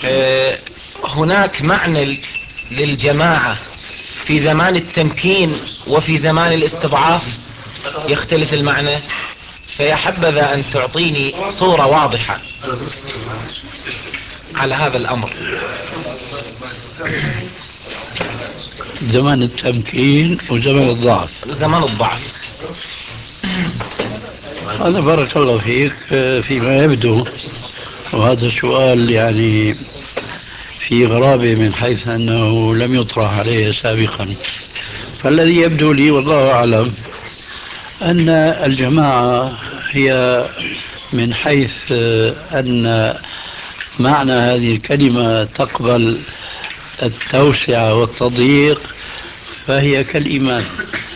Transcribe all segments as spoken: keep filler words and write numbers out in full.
آه، هناك معنى للجماعة في زمان التمكين وفي زمان الاستضعاف يختلف المعنى، فيا حبذا أن تعطيني صورة واضحة على هذا الأمر. زمن التمكين وزمن الضعف. زمان الضعف. هذا بارك الله فيك فيما يبدو، وهذا سؤال يعني في غرابة من حيث أنه لم يطرح عليه سابقا. فالذي يبدو لي والله أعلم أن الجماعة هي من حيث أن معنى هذه الكلمة تقبل التوسعة والتضييق، فهي كالإيمان.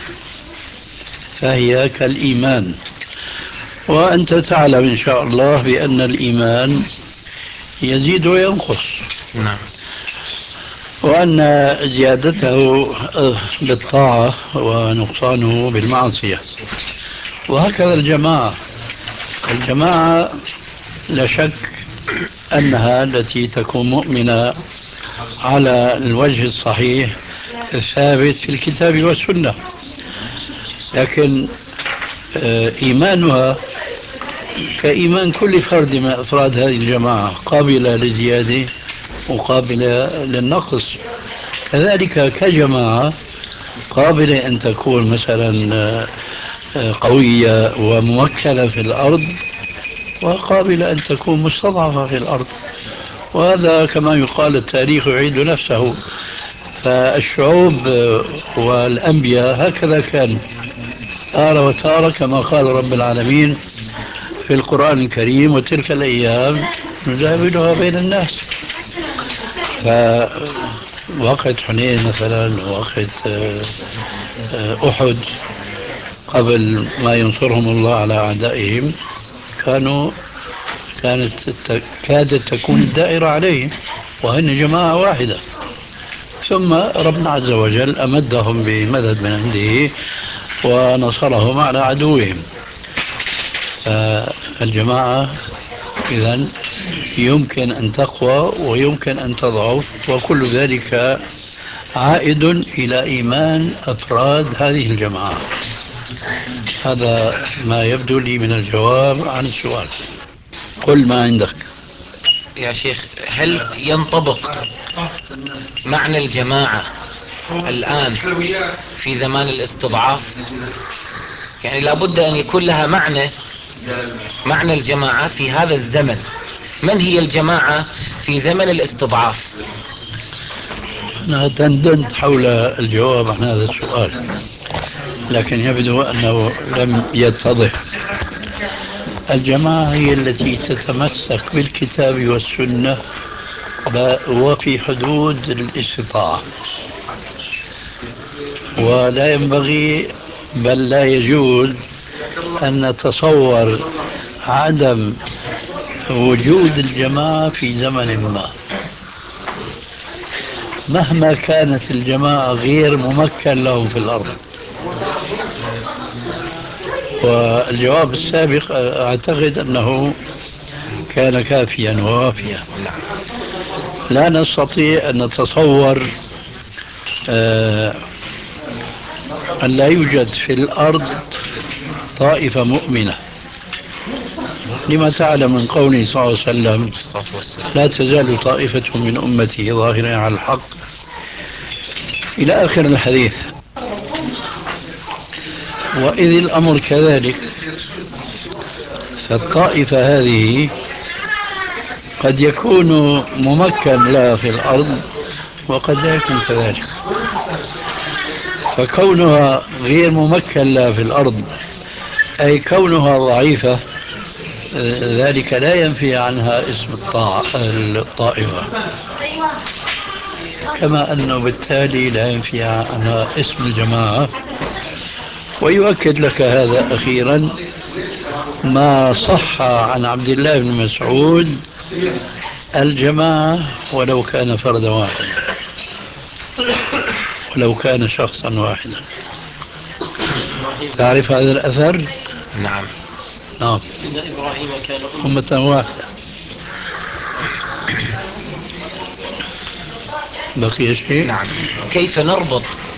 فهي كالإيمان، وأنت تعلم إن شاء الله بأن الإيمان يزيد وينقص، نعم. وأن زيادته بالطاعة ونقصانه بالمعصية. وهكذا الجماعة. الجماعة لا شك أنها التي تكون مؤمنة على الوجه الصحيح الثابت في الكتاب والسنة، لكن إيمانها كإيمان كل فرد من أفراد هذه الجماعة، قابلة للزيادة وقابلة للنقص. كذلك كجماعة قابلة أن تكون مثلا قوية وممكنة في الأرض، وقابلة أن تكون مستضعفة في الأرض. وهذا كما يقال التاريخ يعيد نفسه. فالشعوب والأنبياء هكذا كانوا، تارة وتارة، كما قال رب العالمين في القرآن الكريم: وتلك الأيام نداولها بين الناس. فوقت حنين مثلا، وقت أحد، قبل ما ينصرهم الله على أعدائهم، كانوا كانت كادت تكون الدائرة عليهم وهن جماعة واحدة. ثم ربنا عز وجل أمدهم بمدد من عنده ونصرهم على عدوهم. فالجماعة إذن يمكن أن تقوى ويمكن أن تضعف، وكل ذلك عائد إلى إيمان أفراد هذه الجماعة. هذا ما يبدو لي من الجواب عن السؤال. قل ما عندك يا شيخ، هل ينطبق معنى الجماعة الآن في زمان الاستضعاف؟ يعني لابد أن يكون لها معنى، معنى الجماعة في هذا الزمن. من هي الجماعة في زمن الاستضعاف؟ أنا تندنت حول الجواب عن هذا السؤال، لكن يبدو أنه لم يتضح. الجماعة هي التي تتمسك بالكتاب والسنة وفي حدود الاستطاعة، ولا ينبغي بل لا يجوز أن نتصور عدم وجود الجماعة في زمن ما، مهما كانت الجماعة غير ممكن لهم في الأرض. والجواب السابق أعتقد أنه كان كافيا ووافيا. لا نستطيع أن نتصور آه أن لا يوجد في الأرض طائفة مؤمنة، لما تعلم من قوله صلى الله عليه وسلم: لا تزال طائفة من أمتي ظاهرين على الحق، إلى آخر الحديث. وإذ الأمر كذلك، فالطائفة هذه قد يكون ممكن لها في الأرض وقد لا يكون كذلك. فكونها غير ممكن لها في الأرض أي كونها ضعيفة، ذلك لا ينفي عنها اسم الطاعة الطائفة، كما أنه بالتالي لا ينفي عنها اسم الجماعة. ويؤكد لك هذا أخيرا ما صح عن عبد الله بن مسعود: الجماعة ولو كان فردا واحدا، ولو كان شخصا واحدا. تعرف هذا الأثر؟ نعم. نعم. إن إبراهيم كان أمة واحدة. بقي شيء؟ نعم. كيف نربط